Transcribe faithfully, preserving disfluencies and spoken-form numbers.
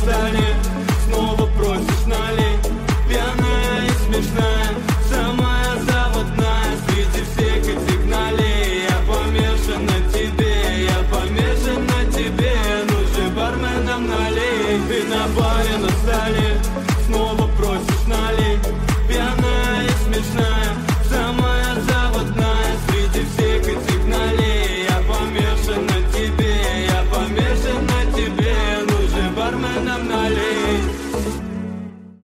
столе, снова просишь налей. Пьяная и смешная, самая заводная среди всех этих налей. Я помешан на тебе, я помешан на тебе. Ну же, барменом налей. Ты на баре на столе,